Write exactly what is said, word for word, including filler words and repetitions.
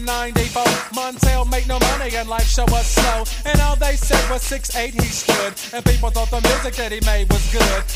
ninety-four. Montel made no money and life show was slow. And all they said was six eight he stood. And people thought the music that he made was good.